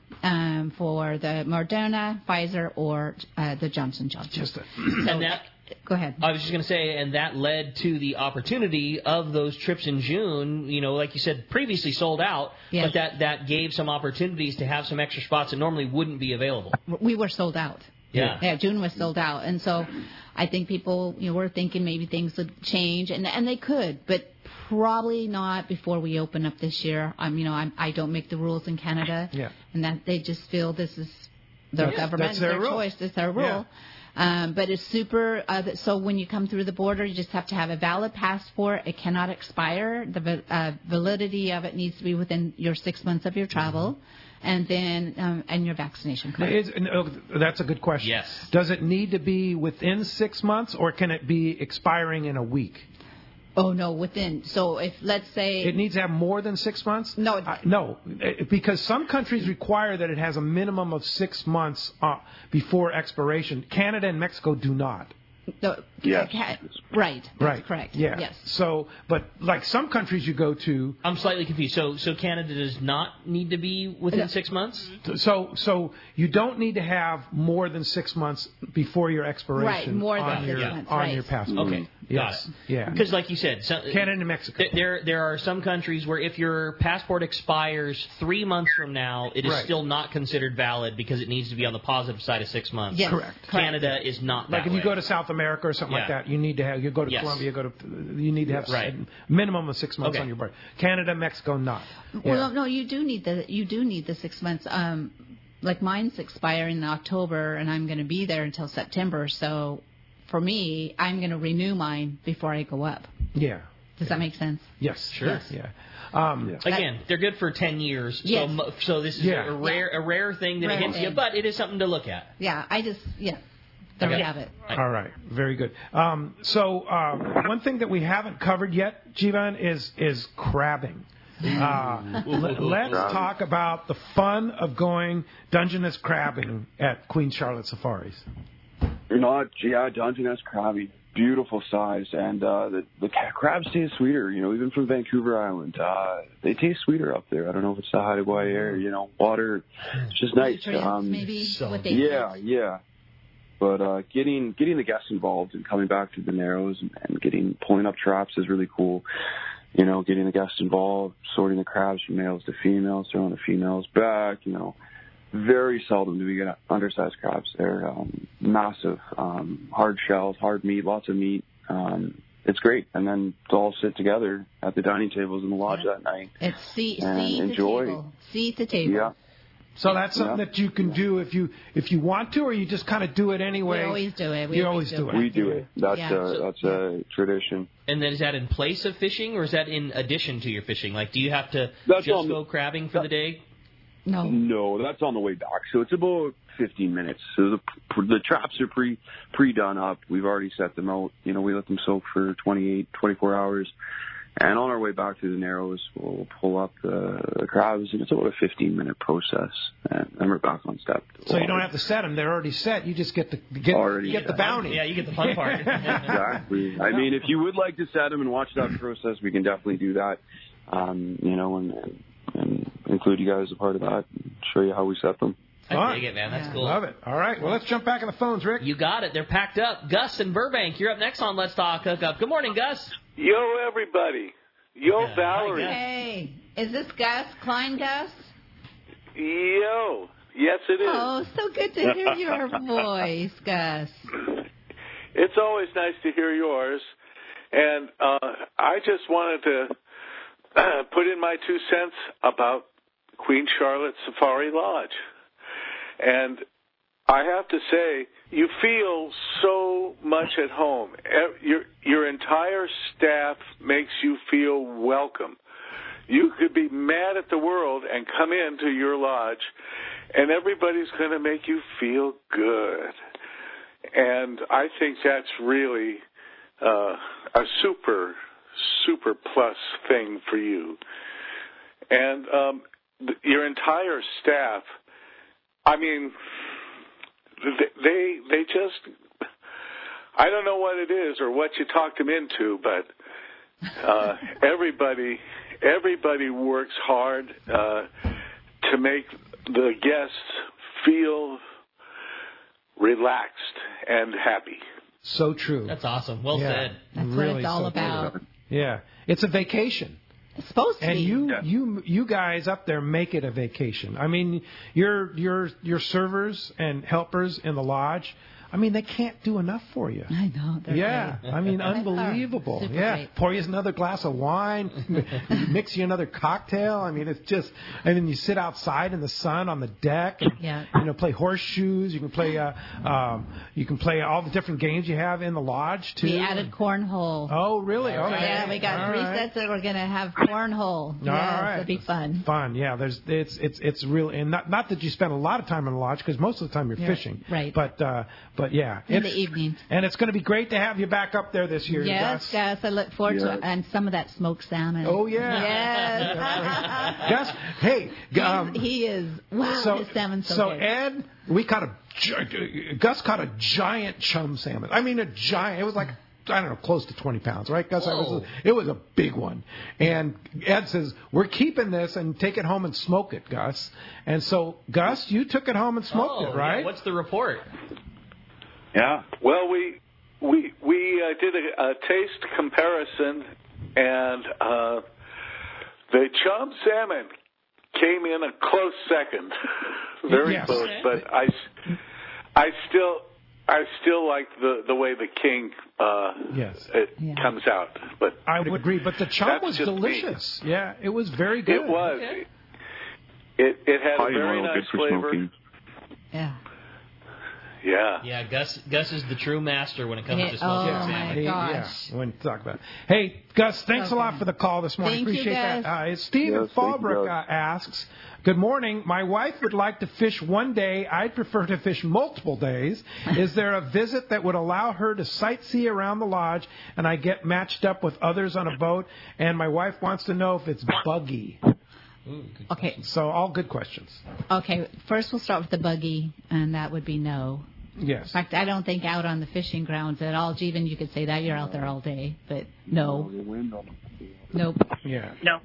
for the Moderna, Pfizer, or the Johnson Johnson. And that, go ahead. I was just going to say, and that led to the opportunity of those trips in June, you know, like you said, previously sold out, Yes. but that gave some opportunities to have some extra spots that normally wouldn't be available. We were sold out. Yeah. Yeah, June was sold out. And so I think people were thinking maybe things would change, and they could, but probably not before we open up this year. I don't make the rules in Canada, and that they just feel this is their government, that's their rule. choice, it's their rule. But it's super. So when you come through the border, you just have to have a valid passport. It cannot expire. The validity of it needs to be within your 6 months of your travel, and then and your vaccination card. That's a good question. Yes. Does it need to be within 6 months, or can it be expiring in a week? Oh, no, within. So if, let's say... It needs to have more than 6 months? No. No, because some countries require that it has a minimum of 6 months before expiration. Canada and Mexico do not. No, Yes. Right. That's Right. correct. Yeah. Yes. So, but like some countries you go to... I'm slightly confused. So Canada does not need to be within 6 months? So you don't need to have more than 6 months before your expiration Right, more than on 6 your months, on right. your passport. Okay. Yes. Yeah. Because like you said, Canada and Mexico. There are some countries where if your passport expires 3 months from now, it is Right. still not considered valid because it needs to be on the positive side of 6 months. Yes. Correct. Canada is not that Like if way. you go to South America or something like Yeah. that, you need to have. You go to Yes. Colombia, you need to have Right. a minimum of 6 months Okay. on your birth. Canada, Mexico, not. Well, no, you do need the 6 months. Like mine's expiring in October, and I'm going to be there until September. So for me, I'm going to renew mine before I go up. Yeah. Does that make sense? Yes. Sure. Yes. Yeah. Again, they're good for 10 years. Yes. So this is Yeah. a rare thing that Rare hits you, thing. but it is something to look at. Yeah, there we have it. All right. Very good. So one thing that we haven't covered yet, Jivan, is crabbing. Let's talk about the fun of going Dungeness crabbing at Queen Charlotte Safaris. Dungeness crabbie, beautiful size, and the crabs taste sweeter. Even from Vancouver Island, they taste sweeter up there. I don't know if it's the Haida area, water. It's just nice. Nutrients, maybe what they Yeah. But getting the guests involved and coming back to the Narrows and pulling up traps is really cool. Getting the guests involved, sorting the crabs from males to females, throwing the females back. Very seldom do we get undersized crabs. They're massive, hard shells, hard meat, lots of meat. It's great, and then to all sit together at the dining tables in the lodge that night. It's seat and to enjoy. table. Seat to table. Yeah. So that's something that you can do if you want to, or you just kind of do it anyway. We always do it. We do it. That's a tradition. And then is that in place of fishing, or is that in addition to your fishing? Like, do you have to go crabbing for the day? No, that's on the way back. So it's about 15 minutes. So the traps are pre-done up. We've already set them out. We let them soak for 24 hours. And on our way back to the Narrows, we'll pull up the crabs, and it's about a 15-minute process. And then we're back on step. So you don't have to set them; they're already set. You just get the bounty. Yeah, you get the fun part. Exactly. I mean, if you would like to set them and watch that process, we can definitely do that. And include you guys as a part of that, and show you how we set them. I dig it, man. That's cool. Love it. All right. Well, let's jump back on the phones, Rick. You got it. They're packed up. Gus in Burbank, you're up next on Let's Talk Hookup. Good morning, Gus. Yo, everybody. Yo, Valerie. Hey, is this Gus? Klein Gus? Yo. Yes, it is. Oh, so good to hear your voice, Gus. It's always nice to hear yours. And I just wanted to put in my 2 cents about Queen Charlotte Safari Lodge. And I have to say, you feel so much at home. Your entire staff makes you feel welcome. You could be mad at the world and come into your lodge, and everybody's going to make you feel good. And I think that's really a super, super plus thing for you. And your entire staff, I mean, they just, I don't know what it is or what you talked them into, but everybody works hard to make the guests feel relaxed and happy. So true. That's awesome. Well said. That's really what it's all so about. true. Yeah, it's a vacation. It's supposed to and be. you guys up there make it a vacation. I mean, your servers and helpers in the lodge, I mean, they can't do enough for you. I know. Yeah, great. I mean, unbelievable. Super Yeah, great. pour you another glass of wine, mix you another cocktail. I mean, it's just, and then you sit outside in the sun on the deck. And, play horseshoes. You can play all the different games you have in the lodge too. We added cornhole. Oh, really? Okay. Yeah, we got three sets that we're gonna have cornhole. All right. It'll be fun. Fun, yeah. It's real, and not that you spend a lot of time in the lodge because most of the time you're fishing. Right. But yeah, in the evening. And it's going to be great to have you back up there this year. Yes, Gus. I look forward to it, and some of that smoked salmon. Oh yeah. Yes. Gus, hey, he is. Wow, his salmon's so good. Ed, Gus caught a giant chum salmon. I mean, a giant. It was like, I don't know, close to 20 pounds, right, Gus? It was a big one. And Ed says, we're keeping this and take it home and smoke it, Gus. And so, Gus, you took it home and smoked it, right? Yeah. What's the report? Yeah. Well, we did a taste comparison, and the chum salmon came in a close second, very close. But I still like the way the king comes out. But I would agree. But the chum was delicious. Me. Yeah, it was very good. It was. Okay. It had a very nice flavor. Yeah. Yeah. Yeah, Gus is the true master when it comes to smoking salmon. My gosh. Yeah, when you talk about it. Hey, Gus, thanks a lot for the call this morning. Thank Appreciate you, that. Steve Fallbrook asks, good morning. My wife would like to fish one day. I'd prefer to fish multiple days. Is there a visit that would allow her to sightsee around the lodge and I get matched up with others on a boat? And my wife wants to know if it's buggy. Okay. So all good questions. Okay. First, we'll start with the buggy, and that would be no. Yes. In fact, I don't think out on the fishing grounds at all. Even you could say that you're out there all day, but no. Nope. Yeah. No.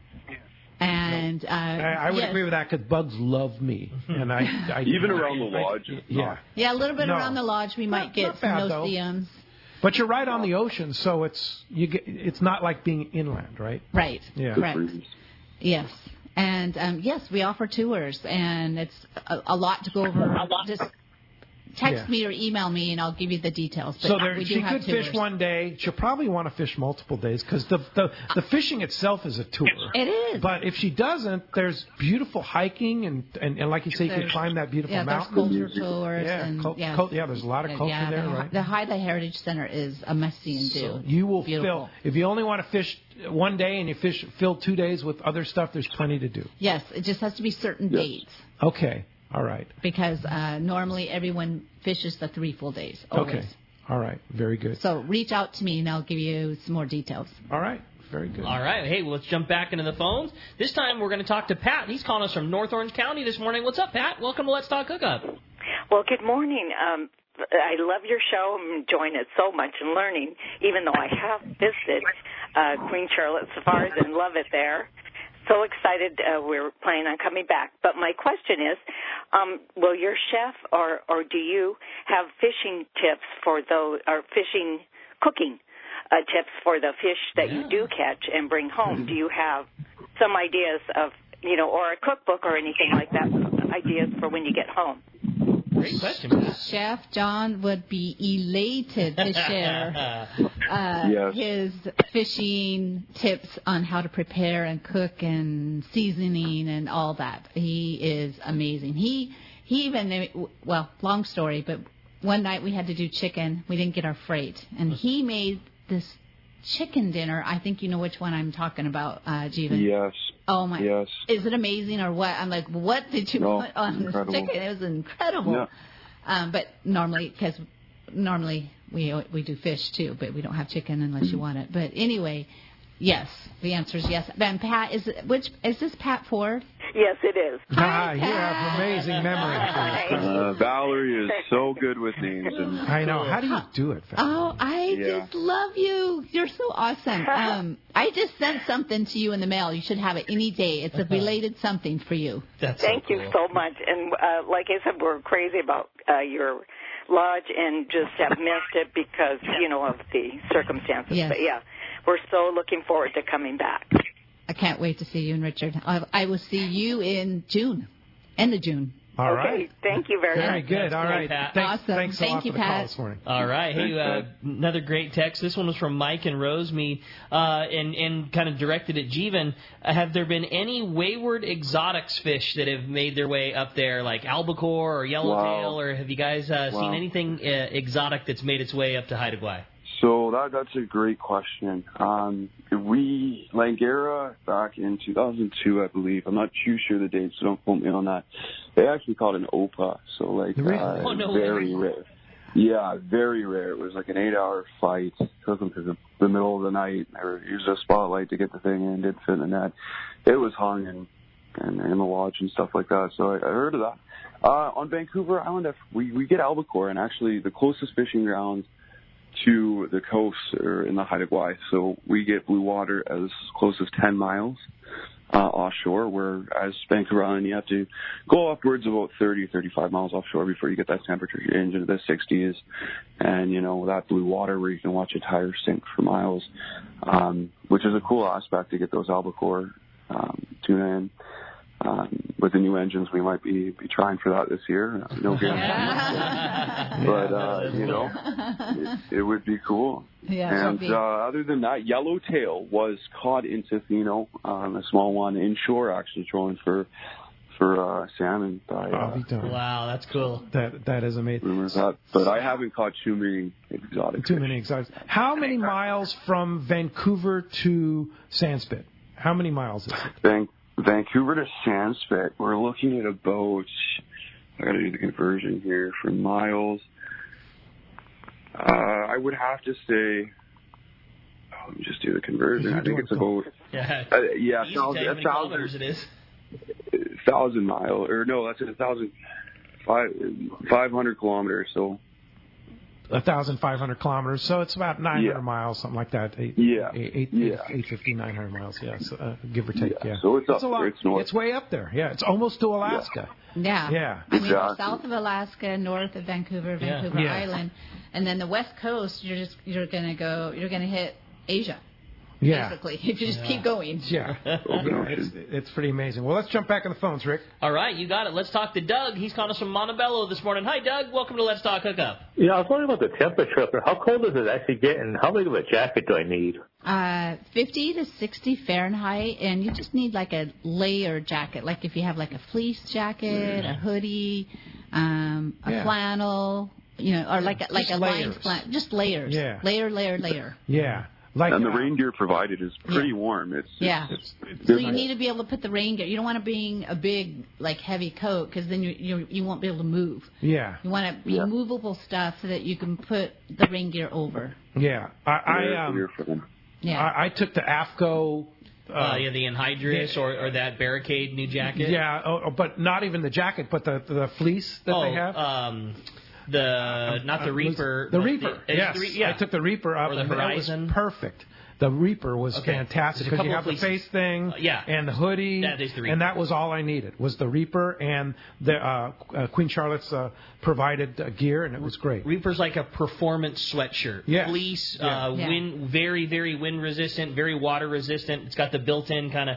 And I would agree with that because bugs love me, and I even around the lodge. Yeah, a little bit around the lodge we might get some no-see-ums. But you're right on the ocean, so it's not like being inland, right? Right. Yeah. Correct. Yes. And yes, we offer tours, and it's a lot to go over. Just text me or email me, and I'll give you the details. But so she could fish one day. She'll probably want to fish multiple days because the fishing itself is a tour. It is. But if she doesn't, there's beautiful hiking, and like you say, you can climb that beautiful mountain. There's culture tours. There's a lot of culture there, right? The Highlight Heritage Center is a must-see and do. So you will fill. If you only want to fish one day and you fill 2 days with other stuff, there's plenty to do. Yes, it just has to be certain dates. Okay. All right. Because normally everyone fishes the 3 full days. Always. Okay. All right. Very good. So reach out to me and I'll give you some more details. All right. Very good. All right. Hey, well, let's jump back into the phones. This time we're going to talk to Pat. He's calling us from North Orange County this morning. What's up, Pat? Welcome to Let's Talk Hookup. Well, good morning. I love your show. I'm enjoying it so much and learning, even though I have visited Queen Charlotte Safaris and love it there. So excited we're planning on coming back. But my question is, will your chef or do you have fishing tips for those, or cooking tips for the fish that you do catch and bring home? Do you have some ideas of, or a cookbook or anything like that, ideas for when you get home? Great question, Pat. Chef John would be elated to share. his fishing tips on how to prepare and cook and seasoning and all that. He is amazing. He even, well, long story, but one night we had to do chicken. We didn't get our freight. And he made this chicken dinner. I think you know which one I'm talking about, Jeevan. Yes. Oh, my. Yes. Is it amazing or what? I'm like, what did you put on this chicken? It was incredible. Yeah. But normally we do fish too, but we don't have chicken unless you want it. But anyway, yes, the answer is yes. And Pat, is this Pat Ford? Yes, it is. Hi, you have amazing memory. Valerie is so good with names. And I know. How do you do it, Valerie? Oh, I just love you. You're so awesome. I just sent something to you in the mail. You should have it any day. It's a belated something for you. Thank you so much. And like I said, we're crazy about your lodge and just have missed it because, of the circumstances. Yes. But, yeah, we're so looking forward to coming back. I can't wait to see you and Richard. I will see you in June, end of June. All right. Okay, thank you very much. Very good. All right. Pat. Awesome. Thanks a Thank lot you, for the call Pat. this morning. All right. Hey, another great text. This one was from Mike and Rosemead, and kind of directed at Jeevan. Have there been any wayward exotics fish that have made their way up there, like albacore or yellowtail, or have you guys seen anything exotic that's made its way up to Haida Gwaii? So that's a great question. Langara back in 2002, I believe. I'm not too sure the date, so don't quote me on that. They actually caught an opa, so very rare. Yeah, very rare. It was like an 8-hour fight. Took them to the middle of the night. They used a spotlight to get the thing in. Did fit in the net. It was hung in the lodge and stuff like that. So I heard of that. On Vancouver Island, we get albacore, and actually the closest fishing grounds to the coast or in the Haida Gwaii. So we get blue water as close as 10 miles offshore, whereas Vancouver Island you have to go upwards about 30, 35 miles offshore before you get that temperature into the 60s. And, that blue water where you can watch a tire sink for miles, which is a cool aspect to get those albacore tuna in. With the new engines, we might be trying for that this year. No guarantee. But, it would be cool. Yeah, and other than that, yellowtail was caught in Tofino, a small one inshore, actually trolling for salmon. Wow, that's cool. That is amazing. But I haven't caught too many exotics. How many miles from Vancouver to Sandspit? How many miles is it? Vancouver to Sandspit, we're looking at about, I got to do the conversion here for miles. I would have to say, let me just do the conversion. I think it's about, 1,000 miles, or no, that's 1,500 kilometers, so. 1,500 kilometers, so it's about 900 miles, something like that. 850, 900 miles, give or take. Yeah. So it's a lot. It's north. It's way up there. Yeah, it's almost to Alaska. Yeah. I mean, south of Alaska, north of Vancouver Island, and then the west coast. You're gonna hit Asia. Yeah. Basically, if you just keep going. Yeah. It's pretty amazing. Well, let's jump back on the phones, Rick. All right, you got it. Let's talk to Doug. He's calling us from Montebello this morning. Hi, Doug. Welcome to Let's Talk Hookup. Yeah, I was wondering about the temperature up there. How cold does it actually get, and how big of a jacket do I need? 50 to 60 Fahrenheit, and you just need like a layer jacket, like if you have like a fleece jacket, a hoodie, a flannel, or like a lined flannel, just layers. Yeah. Layer. Yeah. And the rain gear provided is pretty warm. So you need to be able to put the rain gear. You don't want to bring a big, heavy coat because then you won't be able to move. Yeah. You want to be movable stuff so that you can put the rain gear over. Yeah. I took the AFCO. The Anhydrous or that Barricade new jacket. Yeah, but not even the jacket, but the fleece that they have. Not the Reaper. The Reaper, yes. I took the Reaper up, or the Horizon. It was perfect. The Reaper was fantastic because you have the face thing and the hoodie, and that was all I needed was the Reaper, and the Queen Charlotte's provided gear, and it was great. Reaper's like a performance sweatshirt. Fleece, very, very wind resistant, very water resistant. It's got the built-in kind of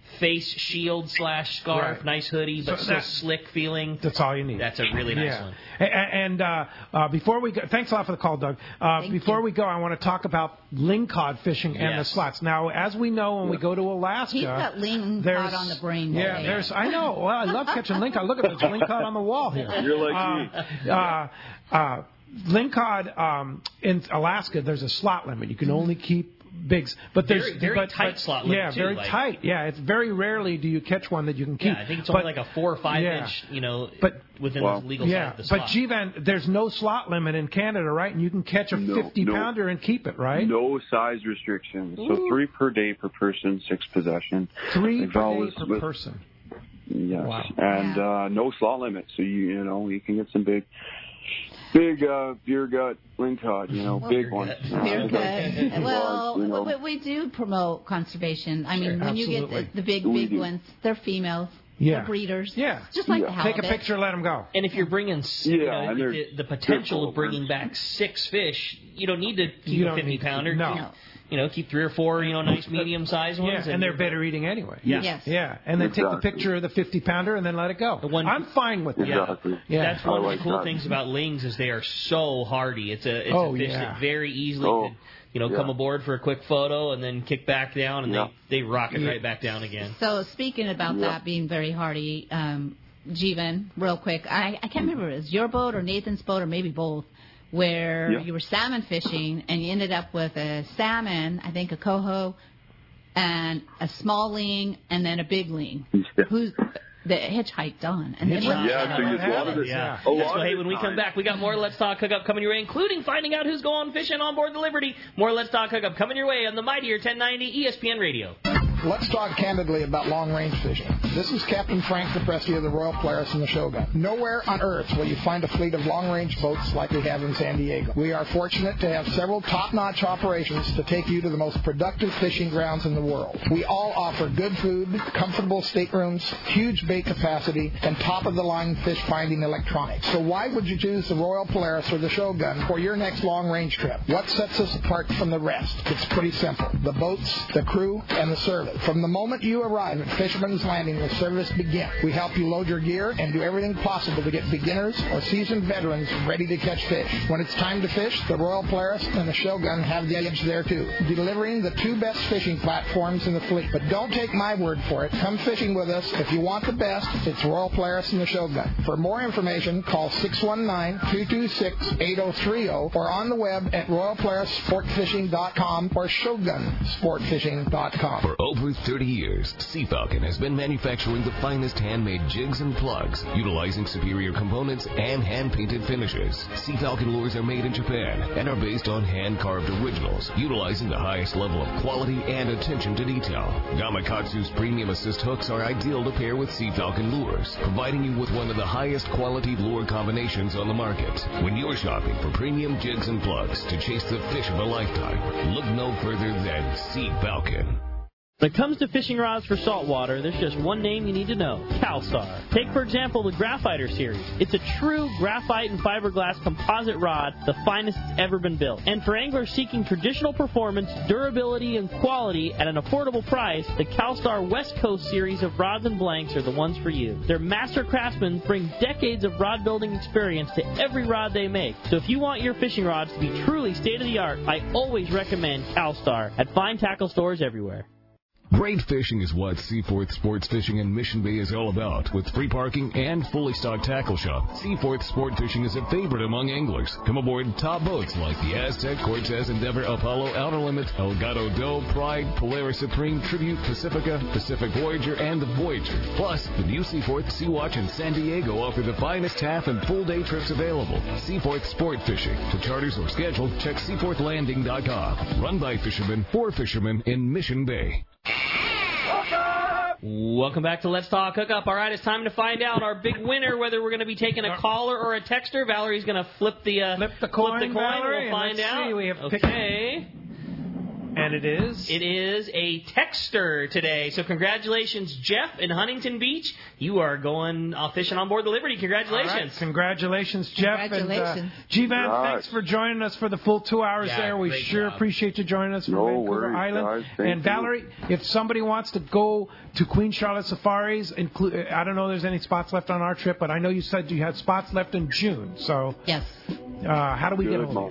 face shield / scarf, Right. nice hoodie, but So still that- slick feeling. That's all you need. That's a really nice one. And before we go, thanks a lot for the call, Doug. Before we go, I want to talk about lingcod fishing and the Yes. slots. Now, as we know, when we go to Alaska, He's got lingcod there's- on the brain. Yeah, today. there's. I know. Well, I love catching lingcod. Look at this lingcod on the wall here. You're like me. Lingcod in Alaska, there's a slot limit. You can only keep bigs, but there's very tight slot limit, Yeah, too, very like- tight. Yeah, it's very rarely do you catch one that you can keep. Yeah, I think it's only like a 4 or 5 yeah. inch, you know, But within the legal size of the slot. but G-Van, there's no slot limit in Canada, right? And you can catch a 50-pounder and keep it, right? No size restrictions. So 3 per day per person, 6 possession. 3 per Always day per with- person. Yes, Wow. and no slot limit. So you can get some big beer gut lingcod, big ones. Beer gut. Well, you know. we do promote conservation. I mean, Sure, when you absolutely. get the big ones, they're females. Yeah. They're breeders. Yeah. Just like the Take halibut. a picture, let them go. And if you're bringing, and they're- the potential they're of bringing back 6 fish, you don't need to keep You a don't need to. 50-pounder. No. Keep 3 or 4, nice medium-sized ones. Yeah, and they're better eating anyway. Yeah. Yes. Yeah, and then take the Exactly. picture of the 50-pounder and then let it go. I'm fine with that. Exactly. Yeah. That's one I of the like cool that. things about lings is they are so hardy. It's a fish that very easily could, come aboard for a quick photo and then kick back down, and they rocket right back down again. So speaking about that being very hardy, Jeevan, real quick, I can't remember if it was your boat or Nathan's boat or maybe both, where you were salmon fishing and you ended up with a salmon, I think a coho, and a small ling and then a big ling. Who's the hitchhiked on? And then so you wanted it. Yeah. A lot That's why, of when we come times- back, we got more Let's Talk Hookup coming your way, including finding out who's going fishing on board the Liberty. More Let's Talk Hookup coming your way on the mightier 1090 ESPN Radio. Let's talk candidly about long-range fishing. This is Captain Frank DePresti of the Royal Polaris and the Shogun. Nowhere on Earth will you find a fleet of long-range boats like we have in San Diego. We are fortunate to have several top-notch operations to take you to the most productive fishing grounds in the world. We all offer good food, comfortable staterooms, huge bait capacity, and top-of-the-line fish-finding electronics. So why would you choose the Royal Polaris or the Shogun for your next long-range trip? What sets us apart from the rest? It's pretty simple. The boats, the crew, and the service. From the moment you arrive at Fisherman's Landing, the service begins. We help you load your gear and do everything possible to get beginners or seasoned veterans ready to catch fish. When it's time to fish, the Royal Polaris and the Shogun have the edge there too, delivering the 2 best fishing platforms in the fleet. But don't take my word for it. Come fishing with us. If you want the best, it's Royal Polaris and the Shogun. For more information, call 619-226-8030 or on the web at royalpolarissportfishing.com or shogunsportfishing.com. For over 30 years, Sea Falcon has been manufacturing the finest handmade jigs and plugs, utilizing superior components and hand-painted finishes. Sea Falcon lures are made in Japan and are based on hand-carved originals, utilizing the highest level of quality and attention to detail. Gamakatsu's premium assist hooks are ideal to pair with Sea Falcon lures, providing you with one of the highest quality lure combinations on the market. When you're shopping for premium jigs and plugs to chase the fish of a lifetime, look no further than Sea Falcon. When it comes to fishing rods for saltwater, there's just one name you need to know, CalStar. Take, for example, the Graphiter series. It's a true graphite and fiberglass composite rod, the finest it's ever been built. And for anglers seeking traditional performance, durability, and quality at an affordable price, the CalStar West Coast series of rods and blanks are the ones for you. Their master craftsmen bring decades of rod building experience to every rod they make. So if you want your fishing rods to be truly state-of-the-art, I always recommend CalStar at fine tackle stores everywhere. Great fishing is what Seaforth Sports Fishing in Mission Bay is all about. With free parking and fully stocked tackle shop, Seaforth Sport Fishing is a favorite among anglers. Come aboard top boats like the Aztec, Cortez, Endeavor, Apollo, Outer Limits, Elgato Doe, Pride, Polaris Supreme, Tribute, Pacifica, Pacific Voyager, and the Voyager. Plus, the new Seaforth, Sea-Watch, and San Diego offer the finest half and full day trips available. Seaforth Sport Fishing. To charters or schedule, check seaforthlanding.com. Run by fishermen for fishermen in Mission Bay. Welcome back to Let's Talk Hookup. All right, it's time to find out our big winner, whether we're going to be taking a caller or a texter. Valerie's going to flip the coin. Valerie, We'll find and let's out. see, we have okay. And And it is? It is a texter today. So congratulations, Jeff in Huntington Beach. You are going fishing on board the Liberty. Congratulations. All right. Congratulations, Jeff. Congratulations. And, G-Van, thanks for joining us for the full 2 hours there. We sure appreciate you joining us from Vancouver Island. And Valerie, if somebody wants to go to Queen Charlotte Safaris, I don't know if there's any spots left on our trip, but I know you said you had spots left in June. So yes. How do we get over?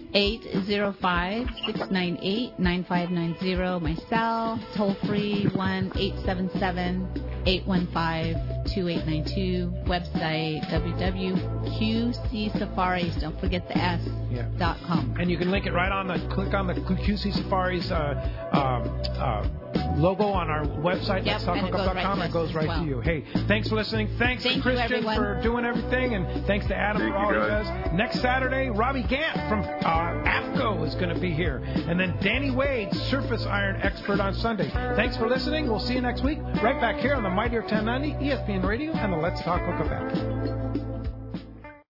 805-698-9590. My cell, toll free 1-877-815-2892. Website www.qcsafaris. Don't forget the S. .com. And you can link it right on click on the QC Safaris logo on our website, letstalkhookup.com. It goes right to you. Hey, thanks for listening. Thanks to Christian for doing everything, and thanks to Adam for all he does. Next Saturday, Robbie Gant from AFCO is going to be here, and then Danny Wade, surface iron expert on Sunday. Thanks for listening. We'll see you next week, right back here on the Mightier 1090, ESPN Radio, and the Let's Talk Hookup app.